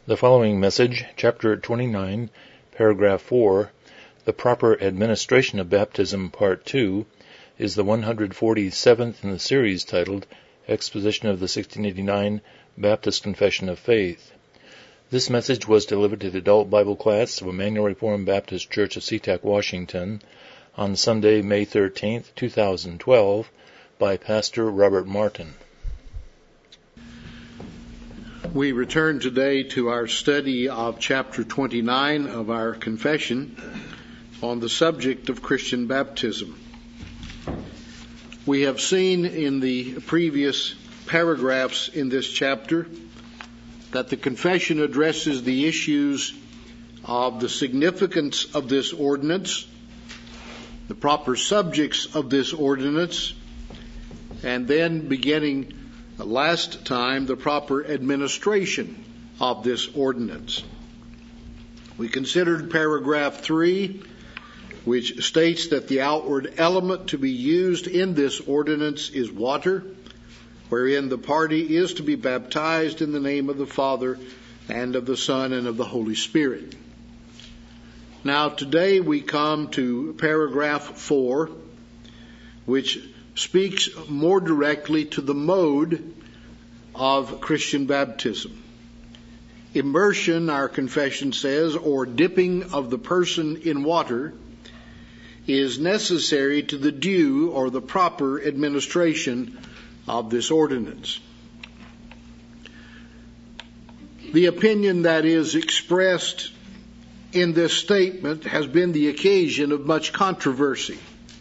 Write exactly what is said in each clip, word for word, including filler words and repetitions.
The following message, Chapter twenty-nine, Paragraph four, The Proper Administration of Baptism, Part two, is the one hundred forty-seventh in the series titled Exposition of the sixteen eighty-nine Baptist Confession of Faith. This message was delivered to the adult Bible class of Emmanuel Reformed Baptist Church of SeaTac, Washington, on Sunday, May thirteenth, two thousand twelve, by Pastor Robert Martin. We return today to our study of chapter twenty-nine of our confession on the subject of Christian baptism. We have seen in the previous paragraphs in this chapter that the confession addresses the issues of the significance of this ordinance, the proper subjects of this ordinance, and then beginning last time, the proper administration of this ordinance. We considered paragraph three, which states that the outward element to be used in this ordinance is water, wherein the party is to be baptized in the name of the Father and of the Son and of the Holy Spirit. Now today we come to paragraph four, which speaks more directly to the mode of Christian baptism. Immersion, our confession says, or dipping of the person in water, is necessary to the due or the proper administration of this ordinance. The opinion that is expressed in this statement has been the occasion of much controversy.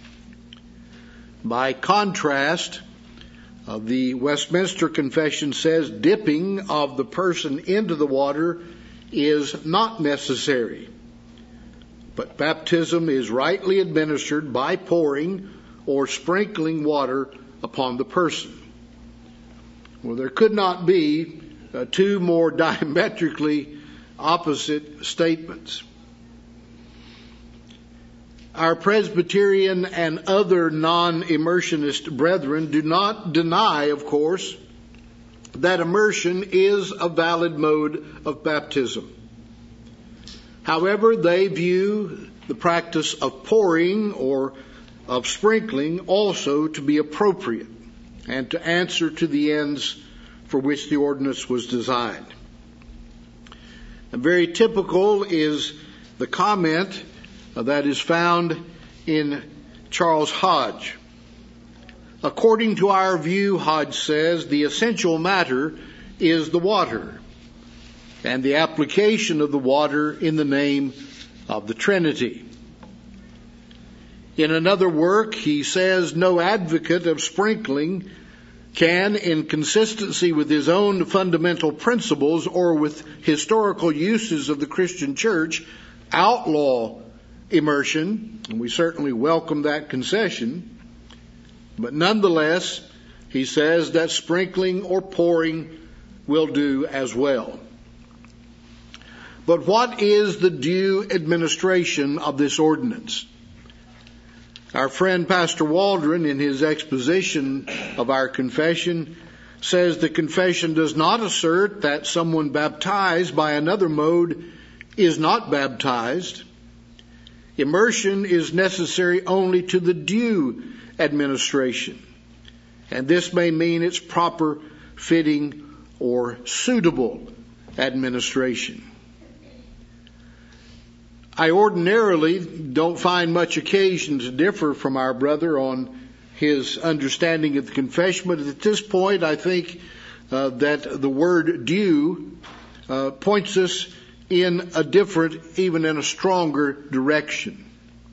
By contrast, uh, the Westminster Confession says dipping of the person into the water is not necessary, but baptism is rightly administered by pouring or sprinkling water upon the person. Well, there could not be uh, two more diametrically opposite statements. Our Presbyterian and other non-immersionist brethren do not deny, of course, that immersion is a valid mode of baptism. However, they view the practice of pouring or of sprinkling also to be appropriate and to answer to the ends for which the ordinance was designed. And very typical is the comment that is found in Charles Hodge. According to our view, Hodge says, the essential matter is the water and the application of the water in the name of the Trinity. In another work, he says, no advocate of sprinkling can, in consistency with his own fundamental principles or with historical uses of the Christian church, outlaw immersion, and we certainly welcome that concession, but nonetheless, he says that sprinkling or pouring will do as well. But what is the due administration of this ordinance? Our friend Pastor Waldron, in his exposition of our confession, says the confession does not assert that someone baptized by another mode is not baptized. Immersion is necessary only to the due administration, and this may mean its proper, fitting, or suitable administration. I ordinarily don't find much occasion to differ from our brother on his understanding of the confession, but at this point I think uh, that the word due uh, points us in a different, even in a stronger direction.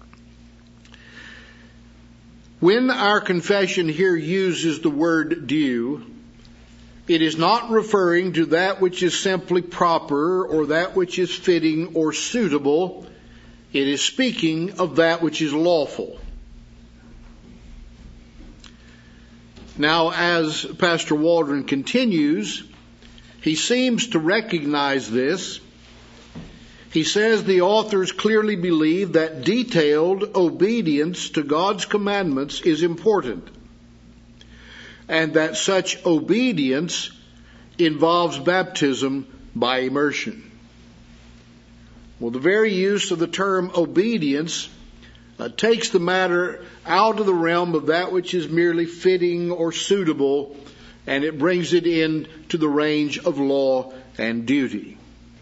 When our confession here uses the word due, it is not referring to that which is simply proper or that which is fitting or suitable. It is speaking of that which is lawful. Now, as Pastor Waldron continues, he seems to recognize this. He says the authors clearly believe that detailed obedience to God's commandments is important, and that such obedience involves baptism by immersion. Well, the very use of the term obedience uh, takes the matter out of the realm of that which is merely fitting or suitable, and it brings it into the range of law and duty.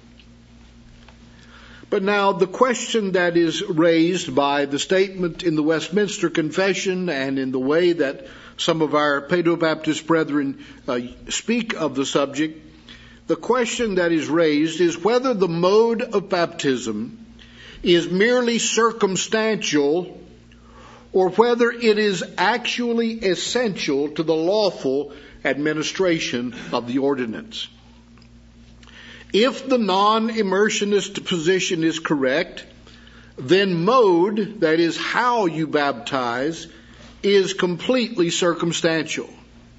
But now the question that is raised by the statement in the Westminster Confession and in the way that some of our Paedo-Baptist brethren uh, speak of the subject, the question that is raised is whether the mode of baptism is merely circumstantial or whether it is actually essential to the lawful administration of the ordinance. If the non-immersionist position is correct, then mode, that is how you baptize, is completely circumstantial.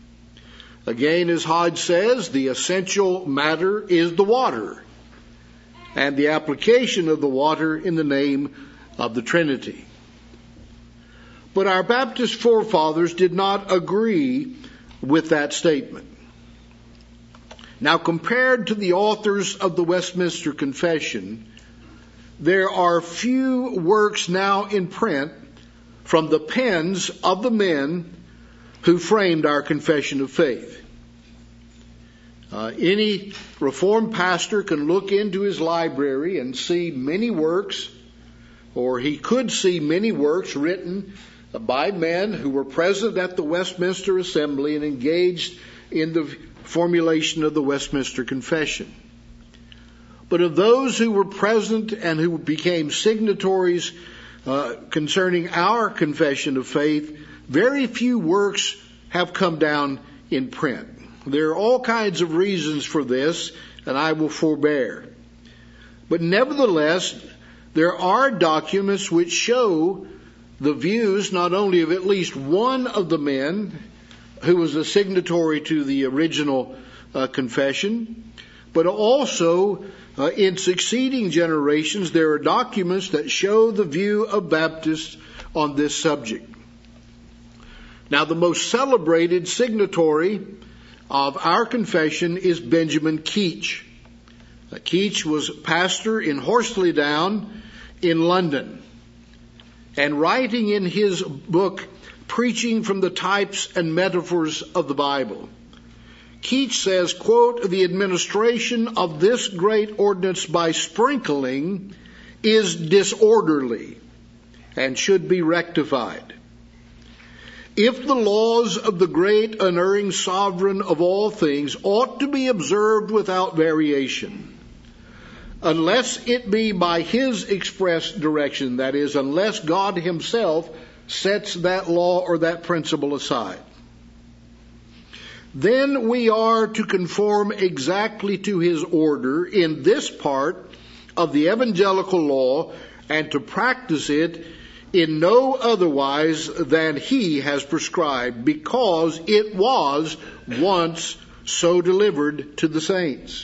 Again, as Hodge says, the essential matter is the water and the application of the water in the name of the Trinity. But our Baptist forefathers did not agree with that statement. Now, compared to the authors of the Westminster Confession, there are few works now in print from the pens of the men who framed our confession of faith. Uh, any Reformed pastor can look into his library and see many works, or he could see many works written by men who were present at the Westminster Assembly and engaged in the formulation of the Westminster Confession. But of those who were present and who became signatories uh, concerning our confession of faith, very few works have come down in print. There are all kinds of reasons for this, and I will forbear. But nevertheless, there are documents which show the views not only of at least one of the men who was a signatory to the original uh, confession, but also uh, in succeeding generations there are documents that show the view of Baptists on this subject. Now, the most celebrated signatory of our confession is Benjamin Keach. Uh, Keach was pastor in Horsley Down in London, and writing in his book, Preaching from the Types and Metaphors of the Bible, Keach says, quote, "The administration of this great ordinance by sprinkling is disorderly and should be rectified. If the laws of the great unerring sovereign of all things ought to be observed without variation, unless it be by his express direction, that is, unless God himself sets that law or that principle aside, then we are to conform exactly to his order in this part of the evangelical law and to practice it in no otherwise than he has prescribed, because it was once so delivered to the saints."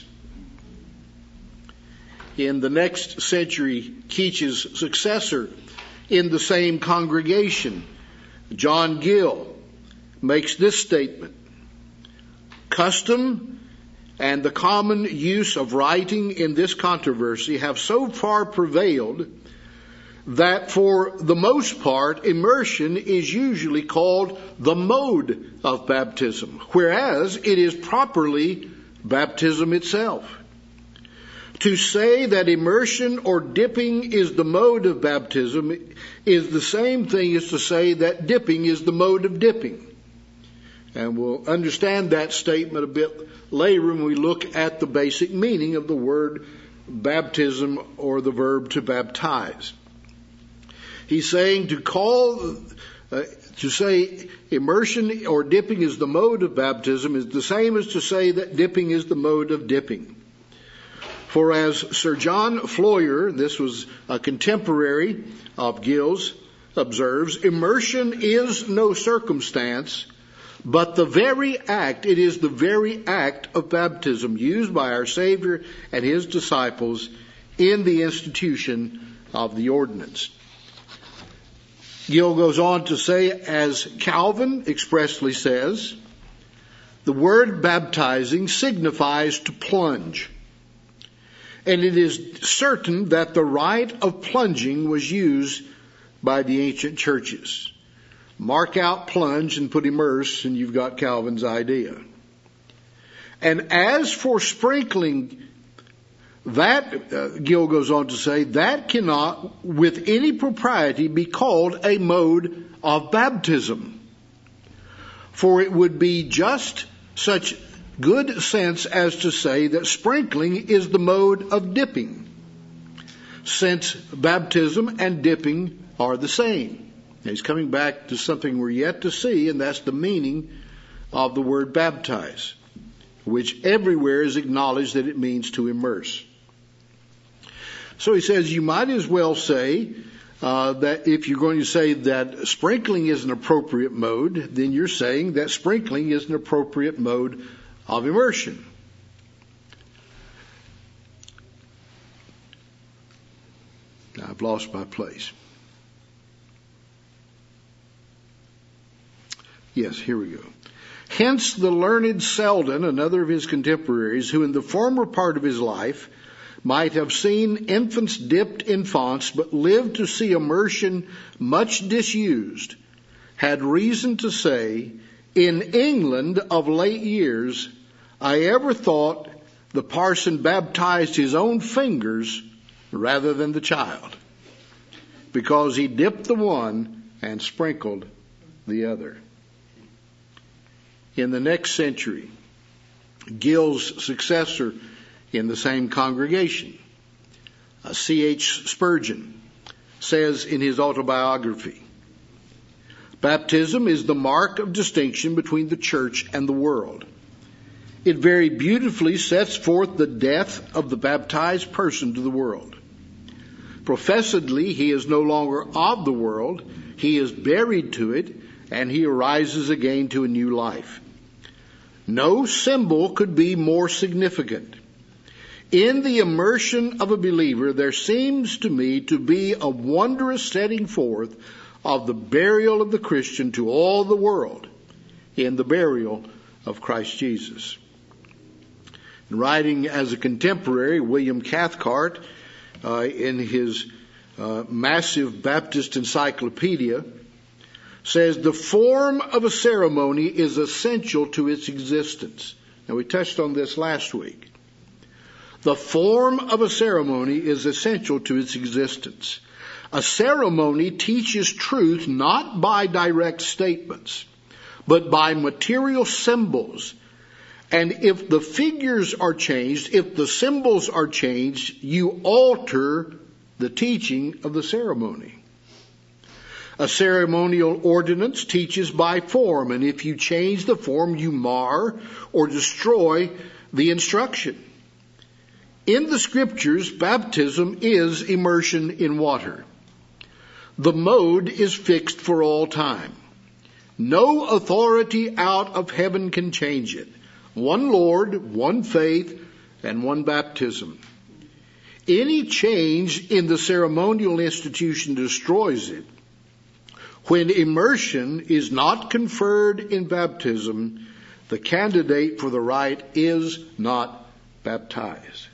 In the next century, Keach's successor in the same congregation, John Gill, makes this statement: "Custom and the common use of writing in this controversy have so far prevailed that for the most part immersion is usually called the mode of baptism, whereas it is properly baptism itself. To say that immersion or dipping is the mode of baptism is the same thing as to say that dipping is the mode of dipping." And we'll understand that statement a bit later when we look at the basic meaning of the word baptism or the verb to baptize. He's saying to call, uh, to say immersion or dipping is the mode of baptism is the same as to say that dipping is the mode of dipping. For as Sir John Floyer, this was a contemporary of Gill's, observes, immersion is no circumstance, but the very act, it is the very act of baptism used by our Savior and his disciples in the institution of the ordinance. Gill goes on to say, as Calvin expressly says, the word baptizing signifies to plunge. And it is certain that the rite of plunging was used by the ancient churches. Mark out plunge and put immerse, and you've got Calvin's idea. And as for sprinkling, that, uh, Gill goes on to say, that cannot with any propriety be called a mode of baptism. For it would be just such good sense as to say that sprinkling is the mode of dipping, since baptism and dipping are the same. Now he's coming back to something we're yet to see, and that's the meaning of the word baptize, which everywhere is acknowledged that it means to immerse. So he says you might as well say uh, that if you're going to say that sprinkling is an appropriate mode, then you're saying that sprinkling is an appropriate mode of immersion. Now I've lost my place. Yes, here we go. Hence the learned Selden, another of his contemporaries, who in the former part of his life might have seen infants dipped in fonts, but lived to see immersion much disused, had reason to say, in England of late years, I ever thought the parson baptized his own fingers rather than the child, because he dipped the one and sprinkled the other. In the next century, Gill's successor in the same congregation, C H Spurgeon, says in his autobiography, baptism is the mark of distinction between the church and the world. It very beautifully sets forth the death of the baptized person to the world. Professedly, he is no longer of the world, he is buried to it, and he arises again to a new life. No symbol could be more significant. In the immersion of a believer, there seems to me to be a wondrous setting forth of the burial of the Christian to all the world in the burial of Christ Jesus. Writing as a contemporary, William Cathcart, uh, in his uh, massive Baptist encyclopedia, says the form of a ceremony is essential to its existence. Now, we touched on this last week. The form of a ceremony is essential to its existence. A ceremony teaches truth not by direct statements, but by material symbols. And if the figures are changed, if the symbols are changed, you alter the teaching of the ceremony. A ceremonial ordinance teaches by form, and if you change the form, you mar or destroy the instruction. In the scriptures, baptism is immersion in water. The mode is fixed for all time. No authority out of heaven can change it. One Lord, one faith, and one baptism. Any change in the ceremonial institution destroys it. When immersion is not conferred in baptism, the candidate for the rite is not baptized.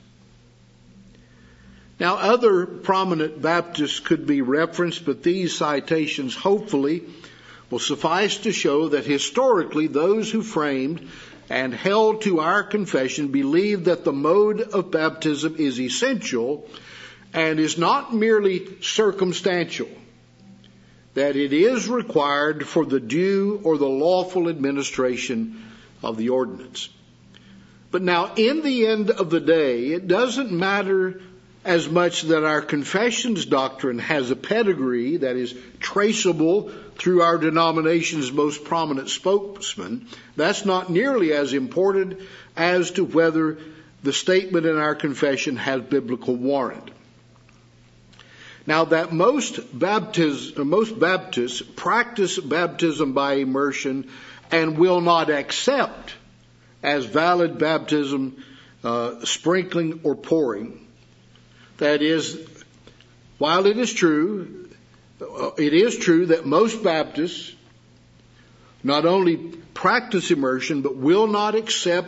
Now, other prominent Baptists could be referenced, but these citations hopefully will suffice to show that historically those who framed and held to our confession believed that the mode of baptism is essential and is not merely circumstantial, that it is required for the due or the lawful administration of the ordinance. But now, in the end of the day, it doesn't matter as much that our confessions doctrine has a pedigree that is traceable through our denomination's most prominent spokesman. That's not nearly as important as to whether the statement in our confession has biblical warrant. Now, that most Baptists, most Baptists practice baptism by immersion and will not accept as valid baptism uh, sprinkling or pouring. That is, while it is true, it is true that most Baptists not only practice immersion, but will not accept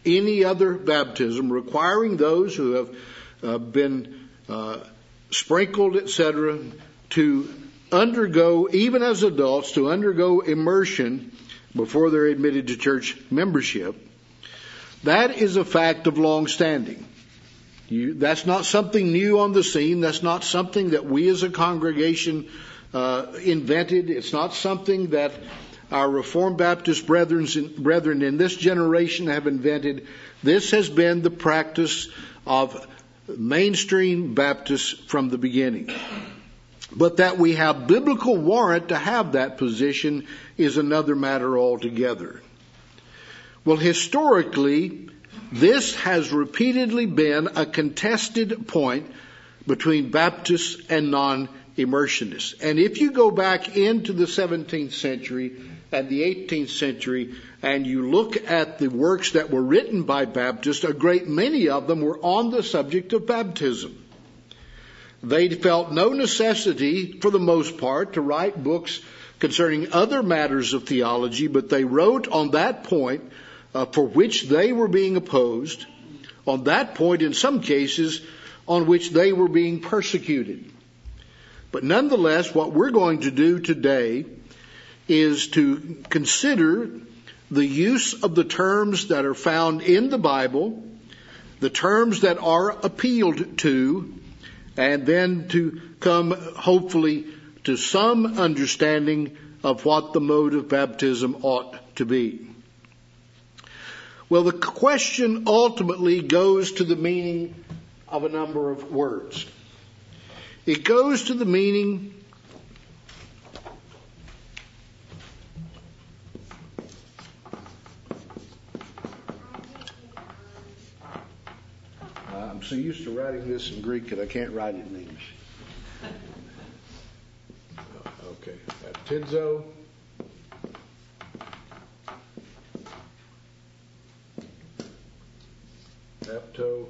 any other baptism requiring those who have uh, been uh, sprinkled, et cetera, to undergo, even as adults, to undergo immersion before they're admitted to church membership. That is a fact of long standing. You, that's not something new on the scene. That's not something that we as a congregation uh, invented. It's not something that our Reformed Baptist brethren, brethren in this generation have invented. This has been the practice of mainstream Baptists from the beginning. But that we have biblical warrant to have that position is another matter altogether. Well, historically, this has repeatedly been a contested point between Baptists and non-immersionists. And if you go back into the seventeenth century and the eighteenth century and you look at the works that were written by Baptists, a great many of them were on the subject of baptism. They felt no necessity, for the most part, to write books concerning other matters of theology, but they wrote on that point uh, for which they were being opposed, on that point in some cases on which they were being persecuted. But nonetheless, what we're going to do today is to consider the use of the terms that are found in the Bible, the terms that are appealed to, and then to come, hopefully, to some understanding of what the mode of baptism ought to be. Well, the question ultimately goes to the meaning of a number of words. It goes to the meaning I'm so used to writing this in Greek that I can't write it in English. Okay. Baptizo. Bapto.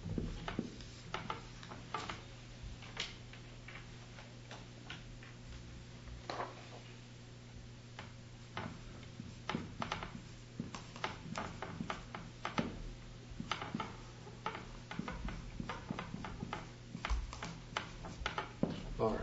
All right.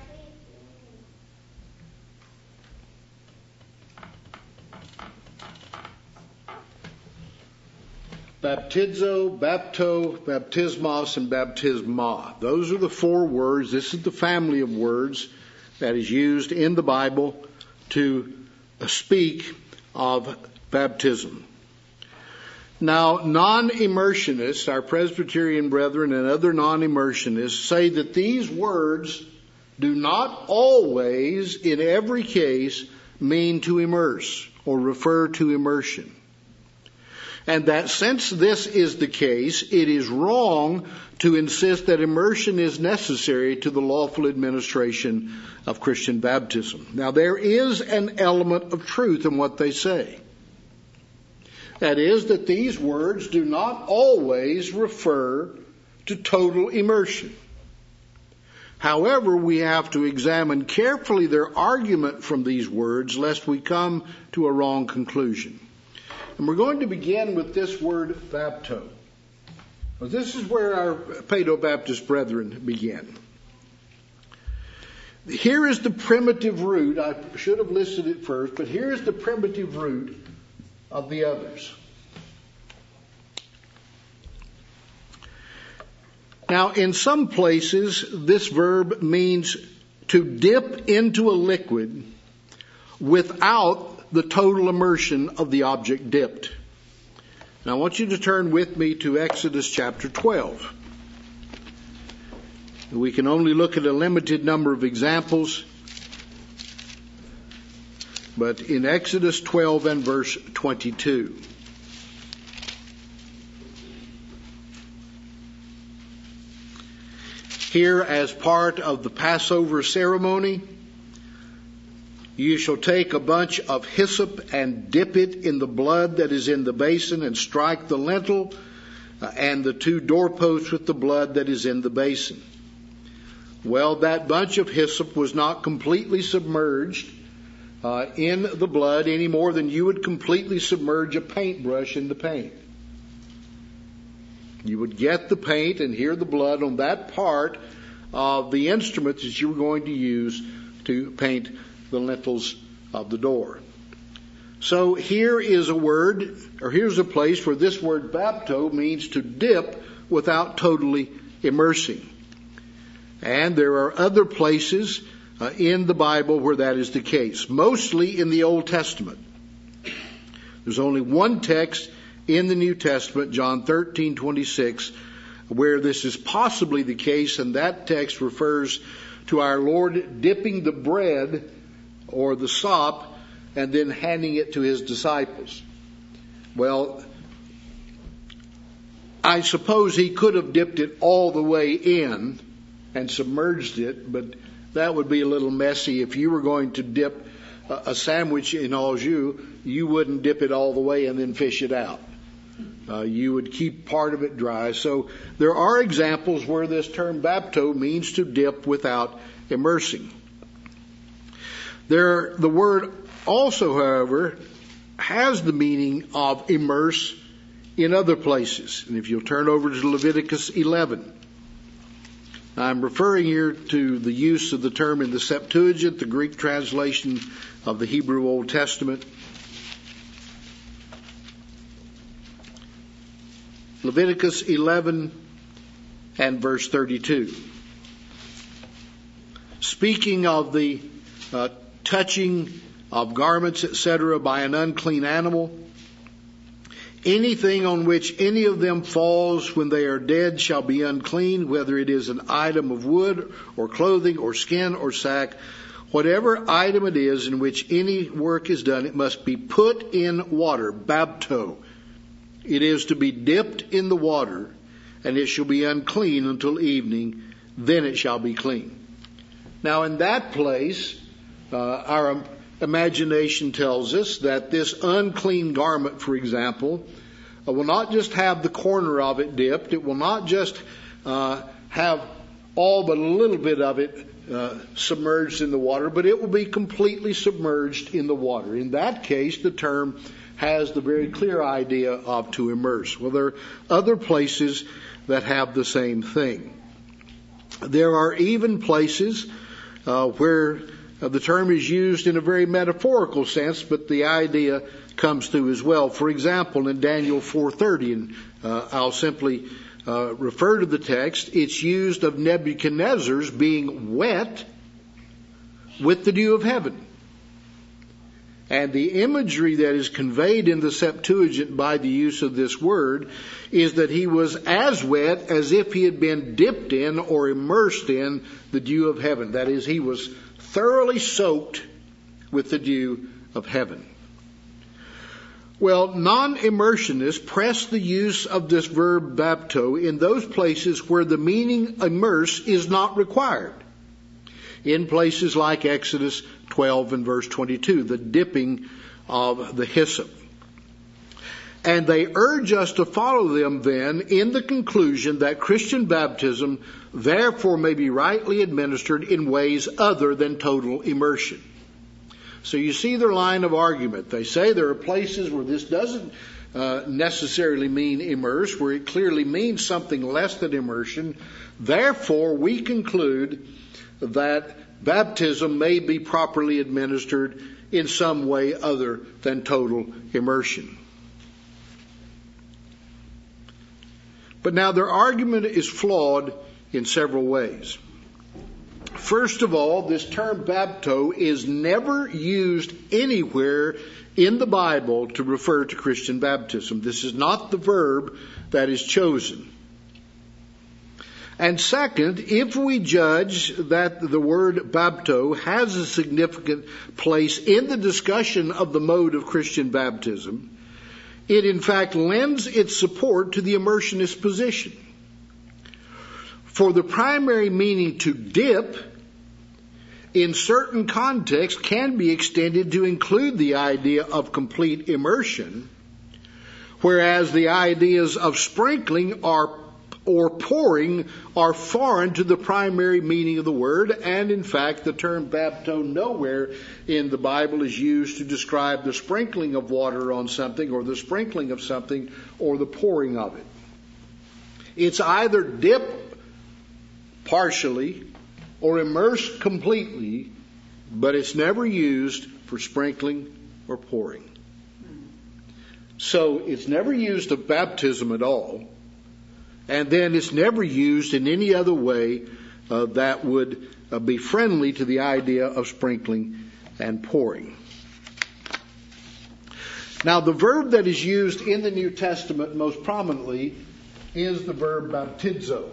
Baptizo, bapto, baptismos, and baptisma. Those are the four words. This is the family of words that is used in the Bible to speak of baptism. Now, non-immersionists, our Presbyterian brethren and other non-immersionists, say that these words do not always, in every case, mean to immerse or refer to immersion. And that since this is the case, it is wrong to insist that immersion is necessary to the lawful administration of Christian baptism. Now, there is an element of truth in what they say. That is, that these words do not always refer to total immersion. However, we have to examine carefully their argument from these words, lest we come to a wrong conclusion. And we're going to begin with this word, bapto. Well, this is where our Paedo-Baptist brethren begin. Here is the primitive root. I should have listed it first, but here is the primitive root of the others. Now, in some places, this verb means to dip into a liquid without the total immersion of the object dipped. Now, I want you to turn with me to Exodus chapter twelve. We can only look at a limited number of examples, but in Exodus twelve and verse twenty-two. Here, as part of the Passover ceremony, you shall take a bunch of hyssop and dip it in the blood that is in the basin and strike the lintel uh, and the two doorposts with the blood that is in the basin. Well, that bunch of hyssop was not completely submerged uh, in the blood any more than you would completely submerge a paintbrush in the paint. You would get the paint and hear the blood on that part of the instrument that you were going to use to paint the lintels of the door. So here is a word, or here's a place where this word bapto means to dip without totally immersing. And there are other places uh, in the Bible where that is the case, mostly in the Old Testament. There's only one text in the New Testament, John thirteen twenty-six, where this is possibly the case, and that text refers to our Lord dipping the bread or the sop and then handing it to his disciples. Well, I suppose he could have dipped it all the way in and submerged it, but that would be a little messy. If you were going to dip a sandwich in au jus, you wouldn't dip it all the way and then fish it out. Uh, you would keep part of it dry. So there are examples where this term bapto means to dip without immersing. There, the word also, however, has the meaning of immerse in other places. And if you'll turn over to Leviticus eleven, I'm referring here to the use of the term in the Septuagint, the Greek translation of the Hebrew Old Testament. Leviticus eleven and verse thirty-two. Speaking of the uh, touching of garments, et cetera, by an unclean animal, anything on which any of them falls when they are dead shall be unclean, whether it is an item of wood or clothing or skin or sack. Whatever item it is in which any work is done, it must be put in water, bapto. It is to be dipped in the water, and it shall be unclean until evening, then it shall be clean. Now in that place, uh, our imagination tells us that this unclean garment, for example, uh, will not just have the corner of it dipped. It will not just uh, have all but a little bit of it uh, submerged in the water, but it will be completely submerged in the water. In that case, the term has the very clear idea of to immerse. Well, there are other places that have the same thing. There are even places uh, where uh, the term is used in a very metaphorical sense, but the idea comes through as well. For example, in Daniel four thirty, and uh, I'll simply uh, refer to the text, it's used of Nebuchadnezzar's being wet with the dew of heaven. And the imagery that is conveyed in the Septuagint by the use of this word is that he was as wet as if he had been dipped in or immersed in the dew of heaven. That is, he was thoroughly soaked with the dew of heaven. Well, non-immersionists press the use of this verb bapto in those places where the meaning immerse is not required. In places like Exodus twelve and verse twenty-two, the dipping of the hyssop. And they urge us to follow them then in the conclusion that Christian baptism therefore may be rightly administered in ways other than total immersion. So you see their line of argument. They say there are places where this doesn't uh, necessarily mean immerse, where it clearly means something less than immersion. Therefore, we conclude that baptism may be properly administered in some way other than total immersion. But now their argument is flawed in several ways. First of all, this term bapto is never used anywhere in the Bible to refer to Christian baptism. This is not the verb that is chosen. And second, if we judge that the word bapto has a significant place in the discussion of the mode of Christian baptism, it in fact lends its support to the immersionist position. For the primary meaning to dip in certain contexts can be extended to include the idea of complete immersion, whereas the ideas of sprinkling are or pouring are foreign to the primary meaning of the word, and in fact the term bapto nowhere in the Bible is used to describe the sprinkling of water on something or the sprinkling of something or the pouring of it. It's either dip partially or immerse completely, but it's never used for sprinkling or pouring. So it's never used of baptism at all, and then it's never used in any other way uh, that would uh, be friendly to the idea of sprinkling and pouring. Now, the verb that is used in the New Testament most prominently is the verb baptizo.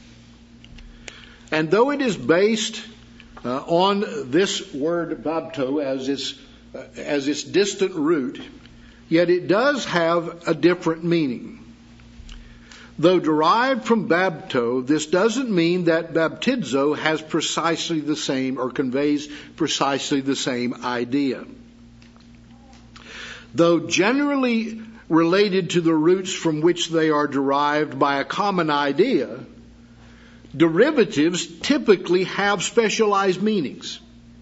And though it is based uh, on this word bapto as its, uh, as its distant root, yet it does have a different meaning. Though derived from bapto, this doesn't mean that baptizo has precisely the same or conveys precisely the same idea. Though generally related to the roots from which they are derived by a common idea, derivatives typically have specialized meanings.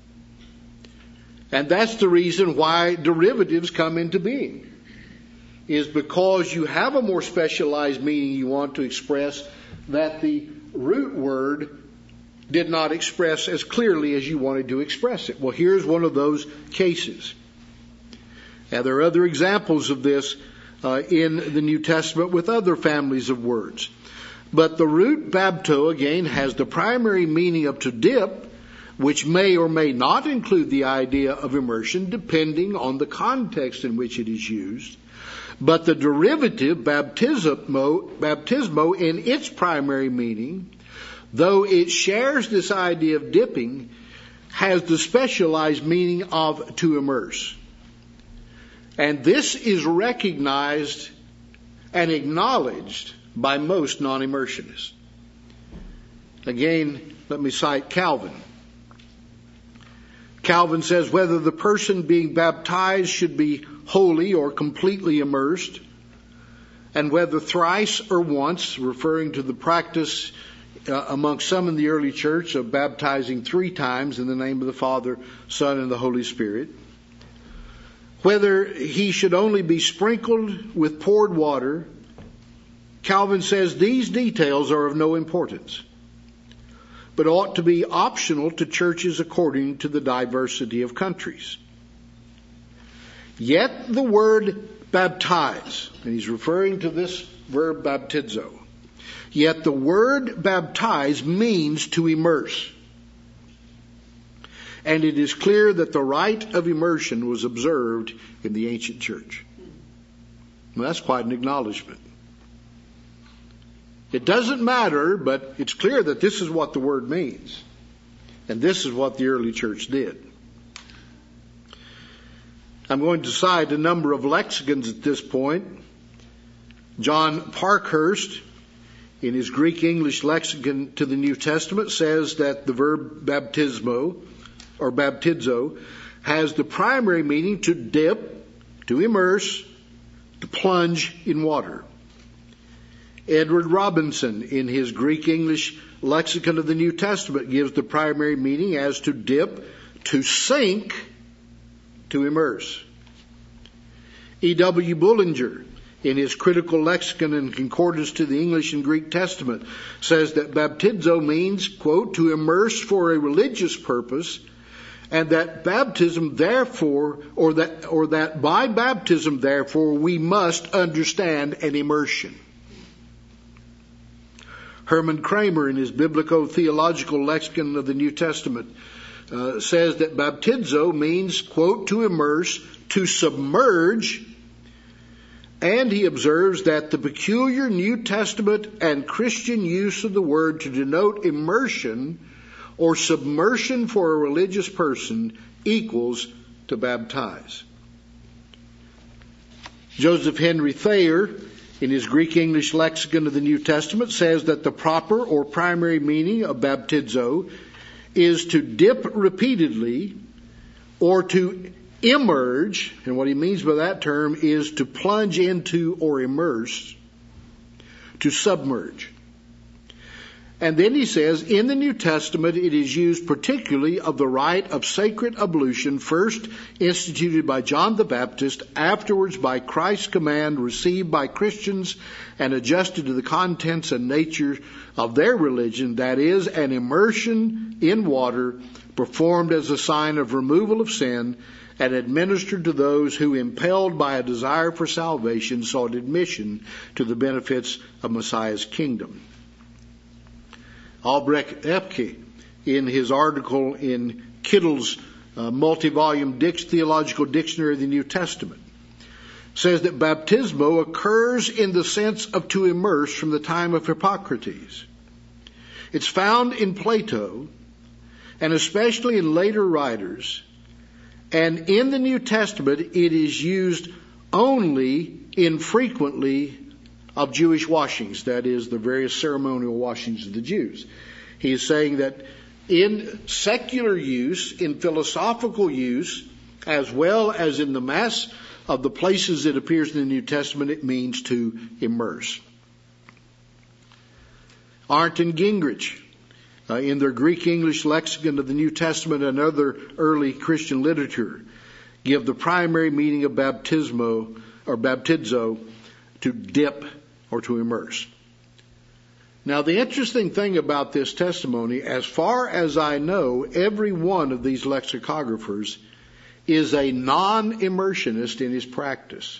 And that's the reason why derivatives come into being, is because you have a more specialized meaning you want to express that the root word did not express as clearly as you wanted to express it. Well, here's one of those cases. Now, there are other examples of this uh, in the New Testament with other families of words. But the root bapto, again, has the primary meaning of to dip, which may or may not include the idea of immersion, depending on the context in which it is used. But the derivative, baptismo, baptismo, in its primary meaning, though it shares this idea of dipping, has the specialized meaning of to immerse. And this is recognized and acknowledged by most non-immersionists. Again, let me cite Calvin. Calvin says whether the person being baptized should be wholly or completely immersed, and whether thrice or once, referring to the practice uh, among some in the early church of baptizing three times in the name of the Father, Son, and the Holy Spirit, whether he should only be sprinkled with poured water, Calvin says these details are of no importance, but ought to be optional to churches according to the diversity of countries. Yet the word baptize, and he's referring to this verb baptizo, yet the word baptize means to immerse. And it is clear that the rite of immersion was observed in the ancient church. Well, that's quite an acknowledgement. It doesn't matter, but it's clear that this is what the word means. And this is what the early church did. I'm going to cite a number of lexicons at this point. John Parkhurst, in his Greek-English lexicon to the New Testament, says that the verb baptismo, or baptizo, has the primary meaning to dip, to immerse, to plunge in water. Edward Robinson, in his Greek-English lexicon of the New Testament, gives the primary meaning as to dip, to sink, to immerse. E W Bullinger, in his critical lexicon and concordance to the English and Greek Testament, says that baptizo means, quote, to immerse for a religious purpose, and that baptism therefore, or that, or that by baptism therefore, we must understand an immersion. Herman Kramer, in his biblico-theological lexicon of the New Testament, uh, says that baptizo means, quote, to immerse, to submerge, and he observes that the peculiar New Testament and Christian use of the word to denote immersion or submersion for a religious person equals to baptize. Joseph Henry Thayer, in his Greek-English lexicon of the New Testament, says that the proper or primary meaning of baptizo is to dip repeatedly or to immerge, and what he means by that term is to plunge into or immerse, to submerge. And then he says, in the New Testament, it is used particularly of the rite of sacred ablution, first instituted by John the Baptist, afterwards by Christ's command received by Christians and adjusted to the contents and nature of their religion, that is, an immersion in water performed as a sign of removal of sin and administered to those who, impelled by a desire for salvation, sought admission to the benefits of Messiah's kingdom. Albrecht Epke, in his article in Kittle's uh, multi-volume Dic- Theological Dictionary of the New Testament, says that baptismo occurs in the sense of to immerse from the time of Hippocrates. It's found in Plato, and especially in later writers, and in the New Testament it is used only infrequently of Jewish washings, that is, the various ceremonial washings of the Jews. He is saying that in secular use, in philosophical use, as well as in the mass of the places it appears in the New Testament, it means to immerse. Arndt and Gingrich, uh, in their Greek-English lexicon of the New Testament and other early Christian literature, give the primary meaning of baptismo or baptizo to dip or to immerse. Now, the interesting thing about this testimony, as far as I know, every one of these lexicographers is a non-immersionist in his practice.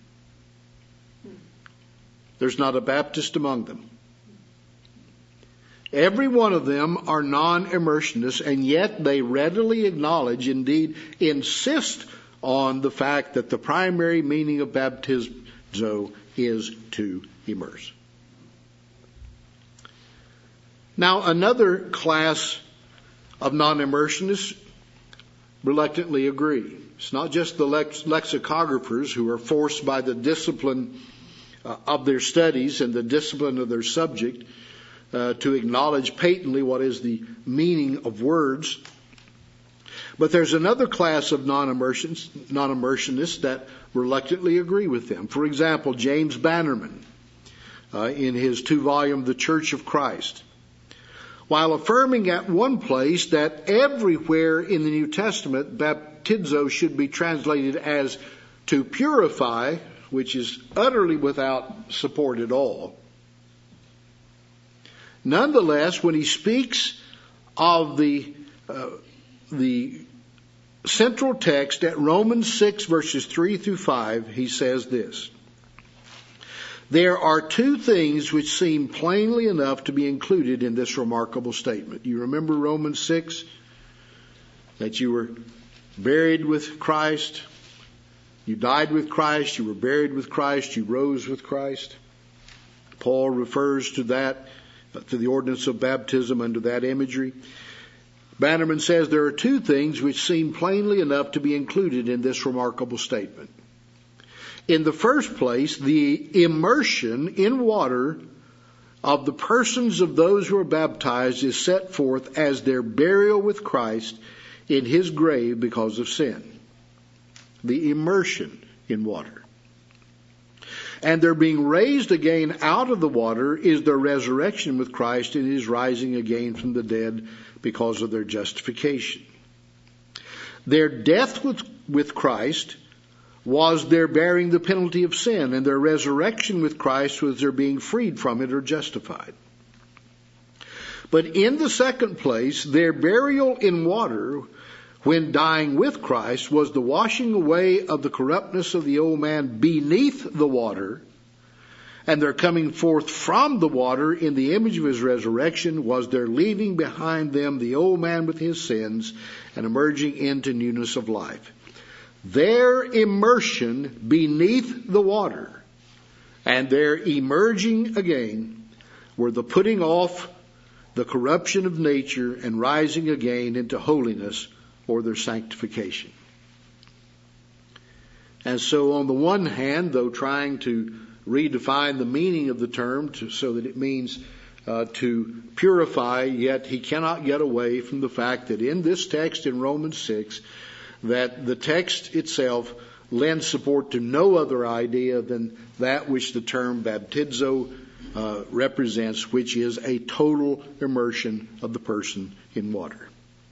There's not a Baptist among them. Every one of them are non-immersionists, and yet they readily acknowledge, indeed insist on the fact that the primary meaning of baptizo is to immerse. Now, another class of non-immersionists reluctantly agree. It's not just the lex- lexicographers who are forced by the discipline uh, of their studies and the discipline of their subject uh, to acknowledge patently what is the meaning of words. But there's another class of non-immersionists, non-immersionists that reluctantly agree with them. For example, James Bannerman, uh, in his two-volume The Church of Christ, while affirming at one place that everywhere in the New Testament baptizo should be translated as to purify, which is utterly without support at all. Nonetheless, when he speaks of the uh, the central text at Romans six verses three through five, he says this: there are two things which seem plainly enough to be included in this remarkable statement. You remember Romans six? That you were buried with Christ, you died with Christ, you were buried with Christ, you rose with Christ. Paul refers to that, to the ordinance of baptism under that imagery. Bannerman says there are two things which seem plainly enough to be included in this remarkable statement. In the first place, the immersion in water of the persons of those who are baptized is set forth as their burial with Christ in his grave because of sin. The immersion in water. And their being raised again out of the water is their resurrection with Christ and his rising again from the dead because of their justification. Their death with, with Christ was their bearing the penalty of sin, and their resurrection with Christ was their being freed from it or justified. But in the second place, their burial in water when dying with Christ was the washing away of the corruptness of the old man beneath the water, and their coming forth from the water in the image of his resurrection was their leaving behind them the old man with his sins and emerging into newness of life. Their immersion beneath the water and their emerging again were the putting off the corruption of nature and rising again into holiness or their sanctification. And so on the one hand, though trying to redefine the meaning of the term to, so that it means uh, to purify, yet he cannot get away from the fact that in this text in Romans six, that the text itself lends support to no other idea than that which the term baptizo uh, represents, which is a total immersion of the person in water.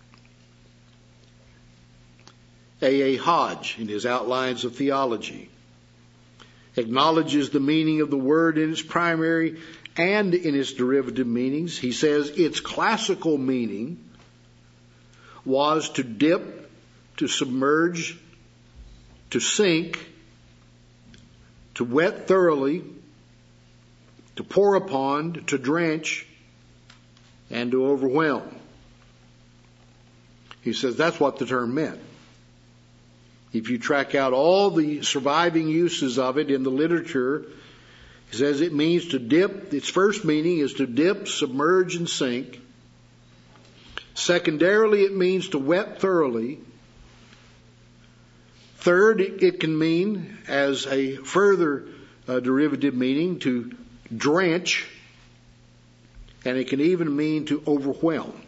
A A Hodge, in his Outlines of Theology, acknowledges the meaning of the word in its primary and in its derivative meanings. He says its classical meaning was to dip, to submerge, to sink, to wet thoroughly, to pour upon, to drench, and to overwhelm. He says that's what the term meant. If you track out all the surviving uses of it in the literature, he says it means to dip. Its first meaning is to dip, submerge, and sink. Secondarily, it means to wet thoroughly. Third, it can mean, as a further uh, derivative meaning, to drench. And it can even mean to overwhelm.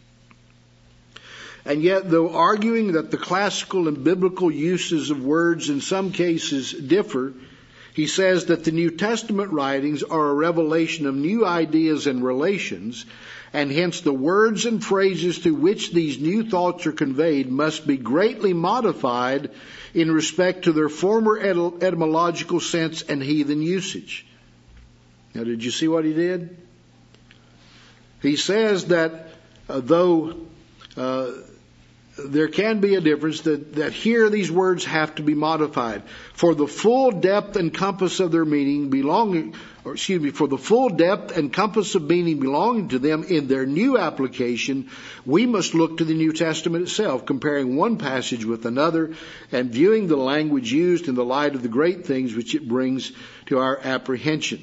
And yet, though arguing that the classical and biblical uses of words in some cases differ, he says that the New Testament writings are a revelation of new ideas and relations, and hence the words and phrases through which these new thoughts are conveyed must be greatly modified in respect to their former etymological sense and heathen usage. Now, did you see what he did? He says that uh, though uh, there can be a difference, that, that here these words have to be modified. For the full depth and compass of their meaning belonging, or excuse me, for the full depth and compass of meaning belonging to them in their new application, we must look to the New Testament itself, comparing one passage with another and viewing the language used in the light of the great things which it brings to our apprehension.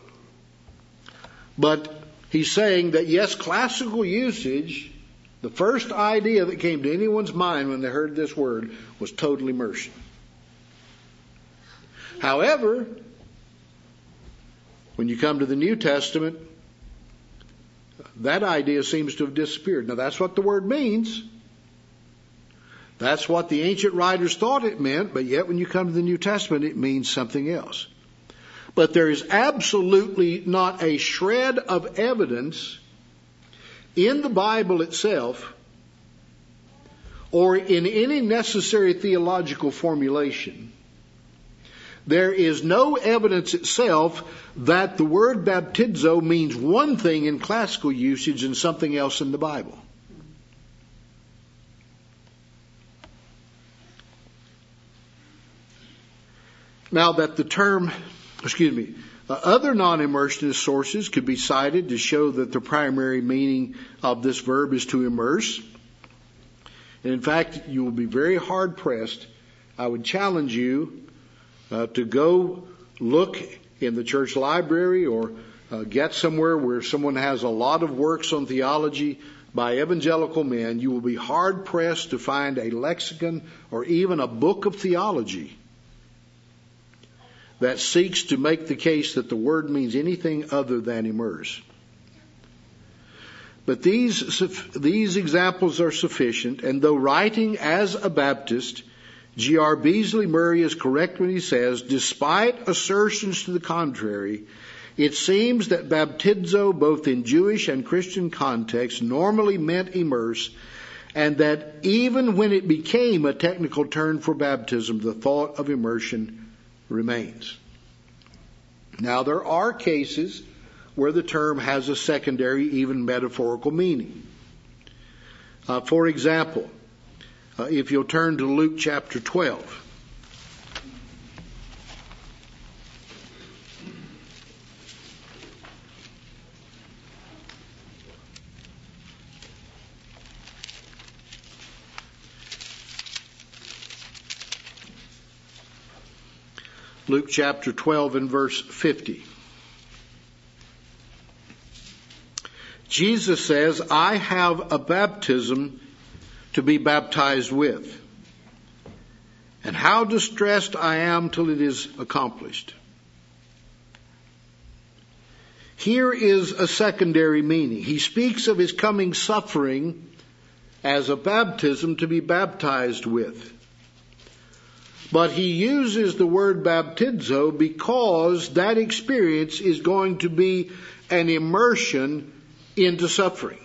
But he's saying that yes, classical usage, the first idea that came to anyone's mind when they heard this word was total immersion. However, when you come to the New Testament, that idea seems to have disappeared. Now, that's what the word means. That's what the ancient writers thought it meant, but yet when you come to the New Testament, it means something else. But there is absolutely not a shred of evidence in the Bible itself or in any necessary theological formulation. There is no evidence itself that the word baptizo means one thing in classical usage and something else in the Bible. Now that the term, excuse me, Uh, other non-immersionist sources could be cited to show that the primary meaning of this verb is to immerse. And in fact, you will be very hard-pressed. I would challenge you uh, to go look in the church library or uh, get somewhere where someone has a lot of works on theology by evangelical men. You will be hard-pressed to find a lexicon or even a book of theology that seeks to make the case that the word means anything other than immerse. But these, these examples are sufficient, and though writing as a Baptist, G R Beasley Murray is correct when he says, despite assertions to the contrary, it seems that baptizo, both in Jewish and Christian context, normally meant immerse, and that even when it became a technical term for baptism, the thought of immersion remains. Now, there are cases where the term has a secondary, even metaphorical meaning. Uh, for example, uh, if you'll turn to Luke chapter twelve. Luke chapter twelve and verse fifty. Jesus says, I have a baptism to be baptized with, and how distressed I am till it is accomplished. Here is a secondary meaning. He speaks of his coming suffering as a baptism to be baptized with. But he uses the word baptizo because that experience is going to be an immersion into suffering.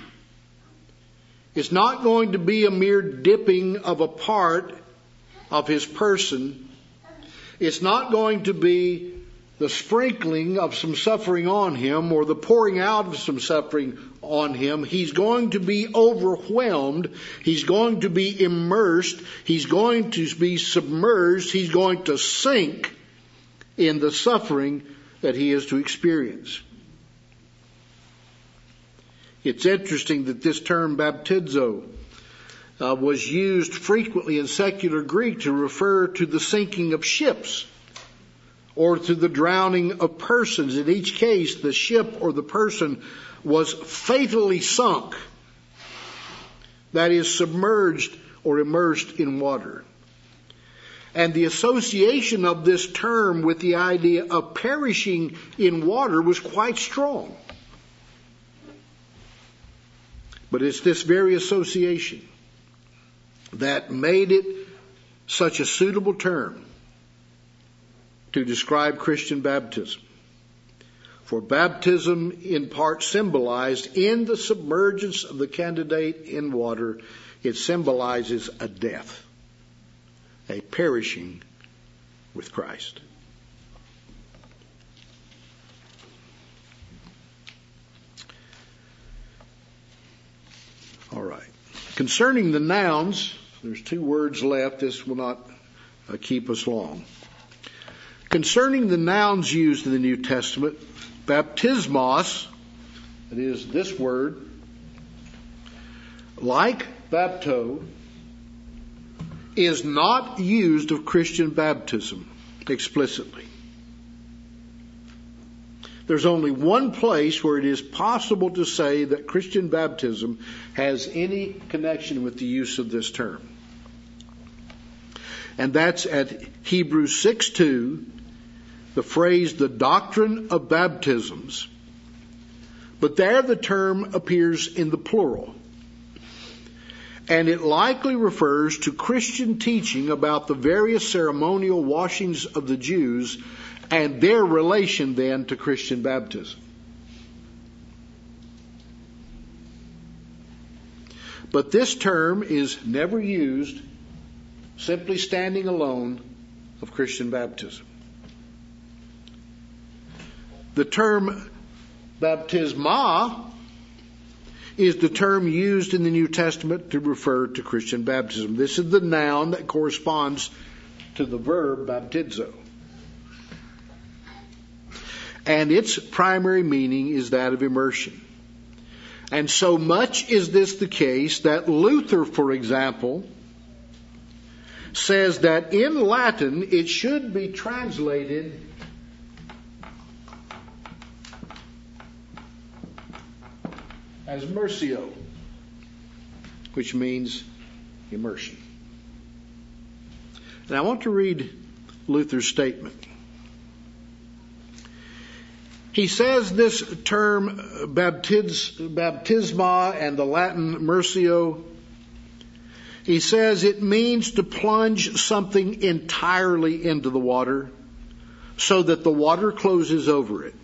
It's not going to be a mere dipping of a part of his person. It's not going to be the sprinkling of some suffering on him or the pouring out of some suffering on him. He's going to be overwhelmed. He's going to be immersed. He's going to be submerged. He's going to sink in the suffering that he is to experience. It's interesting that this term baptizo uh, was used frequently in secular Greek to refer to the sinking of ships or to the drowning of persons. In each case, the ship or the person was fatally sunk, that is, submerged or immersed in water. And the association of this term with the idea of perishing in water was quite strong. But it's this very association that made it such a suitable term to describe Christian baptism. For baptism in part symbolized in the submergence of the candidate in water, it symbolizes a death, a perishing with Christ. All right. Concerning the nouns, there's two words left. This will not uh, keep us long. Concerning the nouns used in the New Testament, baptismos, that is this word, like bapto, is not used of Christian baptism explicitly. There's only one place where it is possible to say that Christian baptism has any connection with the use of this term. And that's at Hebrews six two, the phrase, the doctrine of baptisms. But there the term appears in the plural. And it likely refers to Christian teaching about the various ceremonial washings of the Jews and their relation then to Christian baptism. But this term is never used simply standing alone of Christian baptism. The term baptisma is the term used in the New Testament to refer to Christian baptism. This is the noun that corresponds to the verb baptizo. And its primary meaning is that of immersion. And so much is this the case that Luther, for example, says that in Latin it should be translated as mercio, which means immersion. And I want to read Luther's statement. He says this term baptiz, baptisma and the Latin mercio, he says it means to plunge something entirely into the water so that the water closes over it.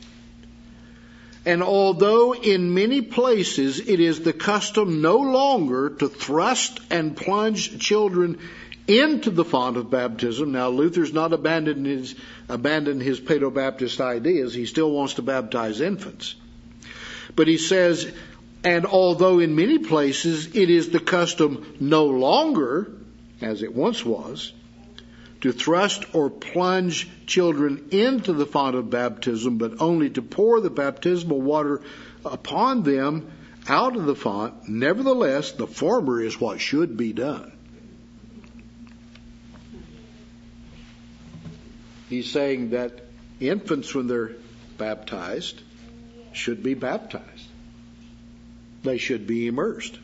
And although in many places it is the custom no longer to thrust and plunge children into the font of baptism. Now, Luther's not abandoned his, abandoned his Paedo-Baptist ideas. He still wants to baptize infants. But he says, and although in many places it is the custom no longer, as it once was, to thrust or plunge children into the font of baptism, but only to pour the baptismal water upon them out of the font, nevertheless, the former is what should be done. He's saying that infants, when they're baptized, should be baptized. They should be immersed.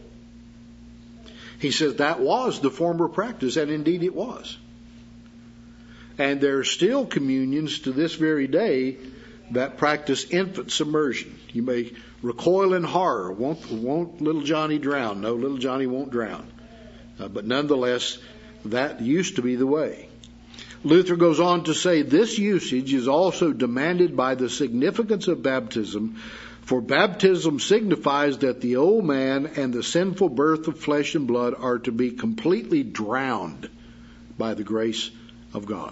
He says that was the former practice, and indeed it was. And there are still communions to this very day that practice infant submersion. You may recoil in horror. Won't, won't little Johnny drown? No, little Johnny won't drown. Uh, but nonetheless, that used to be the way. Luther goes on to say this usage is also demanded by the significance of baptism, for baptism signifies that the old man and the sinful birth of flesh and blood are to be completely drowned by the grace of God.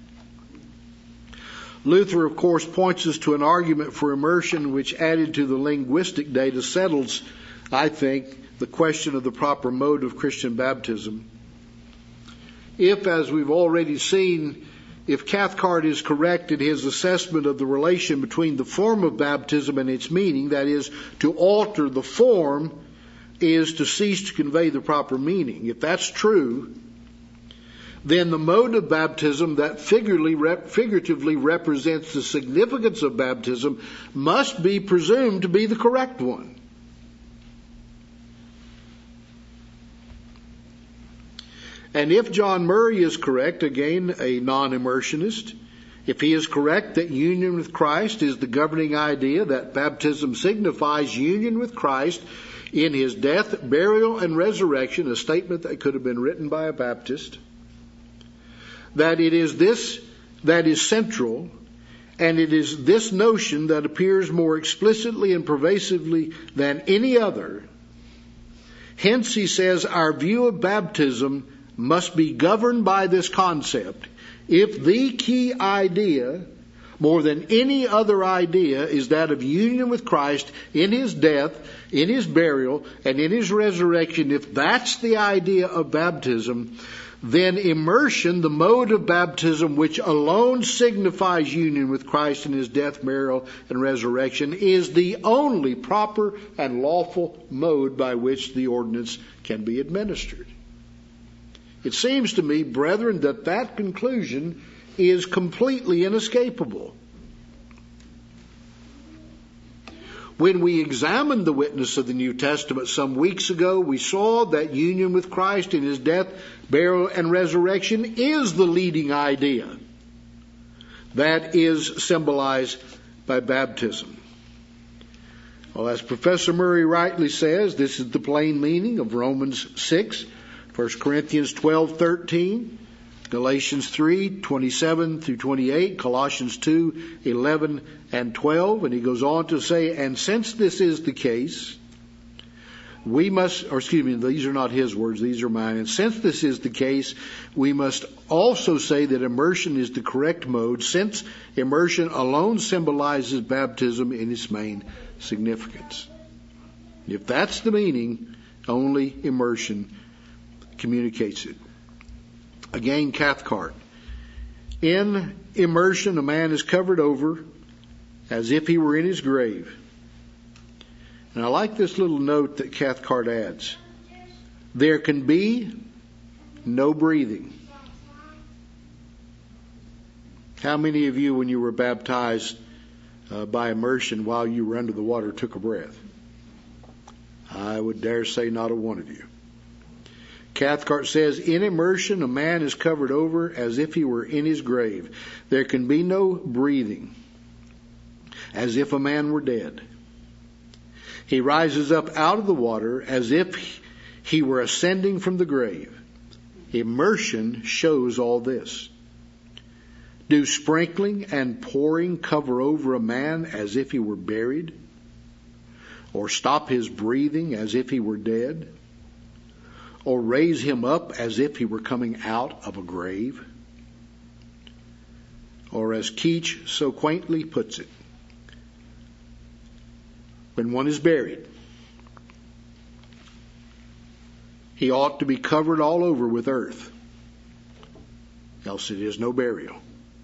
Luther, of course, points us to an argument for immersion which, added to the linguistic data, settles, I think, the question of the proper mode of Christian baptism. If, as we've already seen, if Cathcart is correct in his assessment of the relation between the form of baptism and its meaning, that is, to alter the form is to cease to convey the proper meaning. If that's true, then the mode of baptism that figuratively represents the significance of baptism must be presumed to be the correct one. And if John Murray is correct, again, a non-immersionist, if he is correct that union with Christ is the governing idea, that baptism signifies union with Christ in his death, burial, and resurrection, a statement that could have been written by a Baptist, that it is this that is central, and it is this notion that appears more explicitly and pervasively than any other. Hence, he says, our view of baptism must be governed by this concept. If the key idea, more than any other idea, is that of union with Christ in his death, in his burial, and in his resurrection, if that's the idea of baptism, then immersion, the mode of baptism which alone signifies union with Christ in his death, burial, and resurrection, is the only proper and lawful mode by which the ordinance can be administered. It seems to me, brethren, that that conclusion is completely inescapable. When we examined the witness of the New Testament some weeks ago, we saw that union with Christ in his death, burial, and resurrection is the leading idea that is symbolized by baptism. Well, as Professor Murray rightly says, this is the plain meaning of Romans six, First Corinthians twelve thirteen, Galatians three twenty-seven through twenty-eight, Colossians two eleven and twelve, and he goes on to say, and since this is the case, we must, or excuse me, these are not his words, these are mine, and since this is the case, we must also say that immersion is the correct mode, since immersion alone symbolizes baptism in its main significance. If that's the meaning, only immersion communicates it. Again, Cathcart. In immersion, a man is covered over as if he were in his grave. And I like this little note that Cathcart adds. There can be no breathing. How many of you, when you were baptized uh, by immersion while you were under the water, took a breath? I would dare say not a one of you. Cathcart says, in immersion, a man is covered over as if he were in his grave. There can be no breathing, as if a man were dead. He rises up out of the water as if he were ascending from the grave. Immersion shows all this. Do sprinkling and pouring cover over a man as if he were buried? Or stop his breathing as if he were dead? Or raise him up as if he were coming out of a grave? Or as Keach so quaintly puts it, when one is buried, he ought to be covered all over with earth, else it is no burial.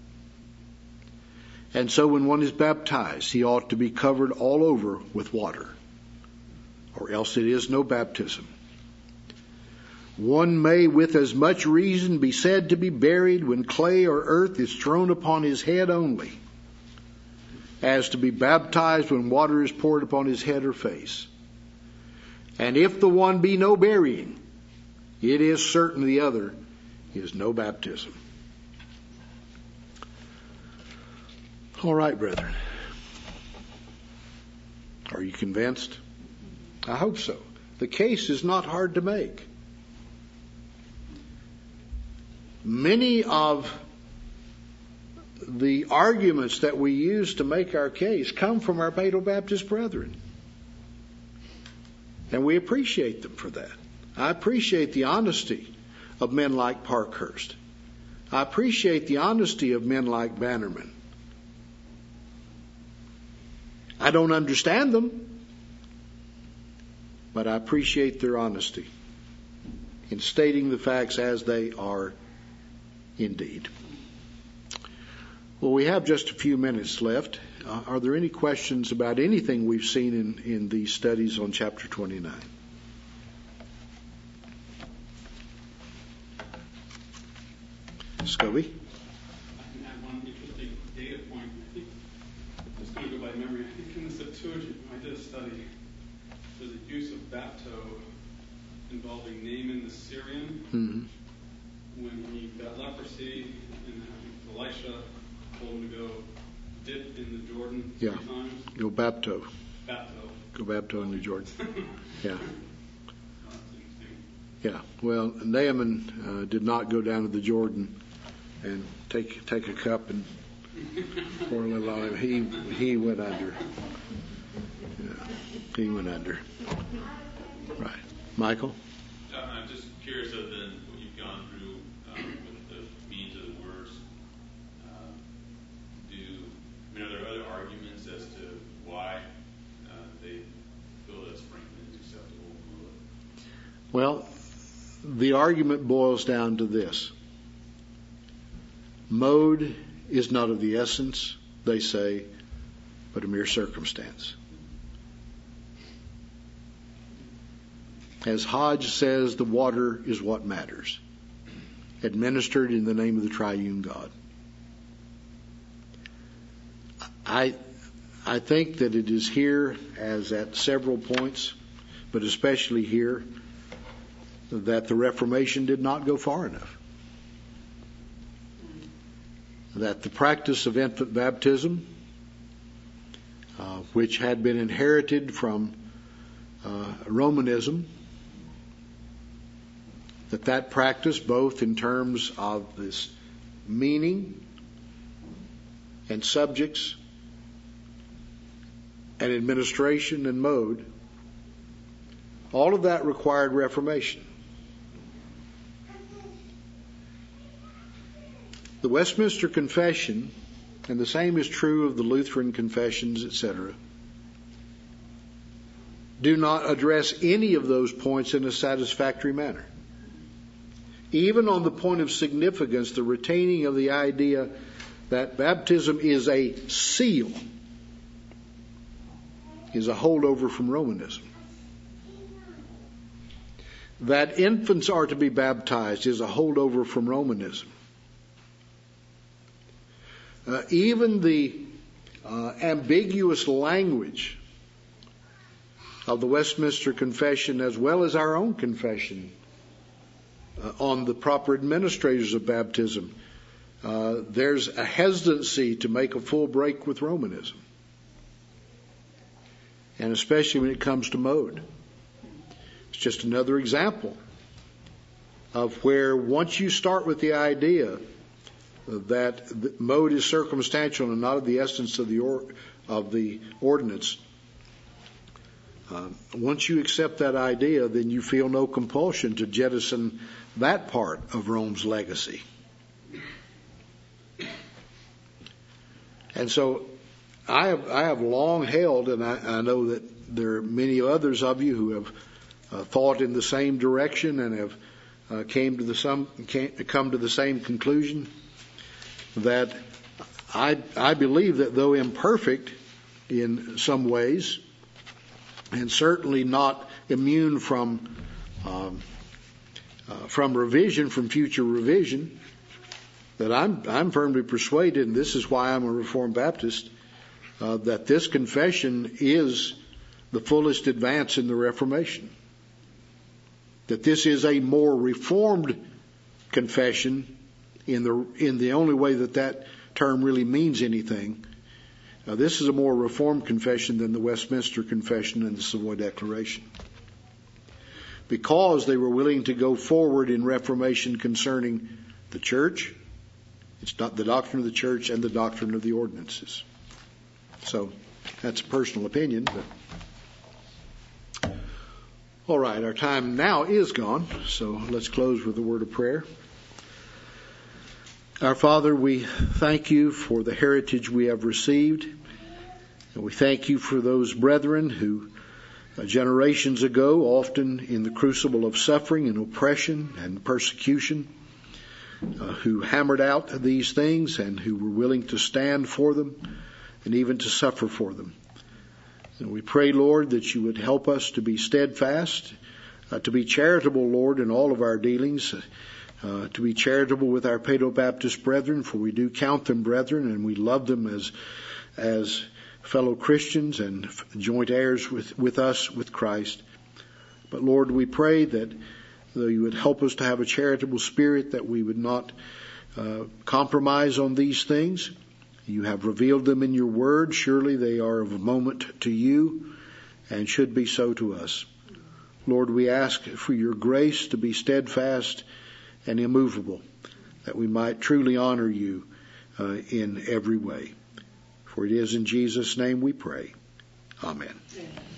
And so when one is baptized, he ought to be covered all over with water, or else it is no baptism. One may with as much reason be said to be buried when clay or earth is thrown upon his head only, as to be baptized when water is poured upon his head or face. And if the one be no burying, it is certain the other is no baptism. All right, brethren. Are you convinced? I hope so. The case is not hard to make. Many of the arguments that we use to make our case come from our Paedo Baptist brethren. And we appreciate them for that. I appreciate the honesty of men like Parkhurst. I appreciate the honesty of men like Bannerman. I don't understand them, but I appreciate their honesty in stating the facts as they are indeed. Well, we have just a few minutes left. Uh, are there any questions about anything we've seen in, in these studies on chapter twenty-nine? Scobie? I can add one interesting data point. I think, I'm just going to go by memory, I think in the Septuagint, when I did a study, there's a use of bapto involving Naaman the Syrian. Mm-hmm. When he got leprosy, and Elisha told him to go dip in the Jordan yeah. three times. Go bapto. Bapto. Go bapto in the Jordan. Yeah. Oh, that's interesting. Yeah. Well, Naaman uh, did not go down to the Jordan and take take a cup and pour a little on him. He he went under. Yeah. He went under. Right. Michael? Uh, I'm just curious of the, what you've gone through um, with the means of the words. Uh, do I mean, are there other arguments as to why uh, they feel that sprinkling is acceptable? Well, the argument boils down to this. Mode is not of the essence, they say, but a mere circumstance. As Hodge says, the water is what matters, administered in the name of the triune God. I, I think that it is here, as at several points, but especially here, that the Reformation did not go far enough. That the practice of infant baptism, uh, which had been inherited from uh, Romanism, that that practice, both in terms of this meaning and subjects and administration and mode, all of that required reformation. The Westminster Confession, and the same is true of the Lutheran confessions, et cetera, do not address any of those points in a satisfactory manner. Even on the point of significance, the retaining of the idea that baptism is a seal is a holdover from Romanism. That infants are to be baptized is a holdover from Romanism. Uh, even the uh, ambiguous language of the Westminster Confession, as well as our own confession uh, on the proper administrators of baptism, uh, there's a hesitancy to make a full break with Romanism, and especially when it comes to mode. It's just another example of where once you start with the idea that the mode is circumstantial and not of the essence of the or, of the ordinance, uh, once you accept that idea, then you feel no compulsion to jettison that part of Rome's legacy. And so I have, I have long held, and I, I know that there are many others of you who have uh, thought in the same direction and have uh, came to the some came, come to the same conclusion, that I, I believe that though imperfect in some ways, and certainly not immune from um, uh, from revision, from future revision, that I'm I'm firmly persuaded, and this is why I'm a Reformed Baptist, uh, that this confession is the fullest advance in the Reformation. That this is a more reformed confession in the in the only way that that term really means anything. Now, this is a more reformed confession than the Westminster Confession and the Savoy Declaration, because they were willing to go forward in reformation concerning the church. It's not the doctrine of the church and the doctrine of the ordinances. So that's a personal opinion, but all right, our time now is gone, so let's close with a word of prayer. Our Father, we thank you for the heritage we have received, and we thank you for those brethren who uh, generations ago, often in the crucible of suffering and oppression and persecution, uh, who hammered out these things and who were willing to stand for them and even to suffer for them. And we pray, Lord, that you would help us to be steadfast, uh, to be charitable, Lord, in all of our dealings, uh, to be charitable with our Paedo-Baptist brethren, for we do count them brethren and we love them as as fellow Christians and joint heirs with, with us, with Christ. But Lord, we pray that though you would help us to have a charitable spirit, that we would not uh, compromise on these things. You have revealed them in your word. Surely they are of a moment to you and should be so to us. Lord, we ask for your grace to be steadfast and immovable, that we might truly honor you uh, in every way. For it is in Jesus' name we pray. Amen.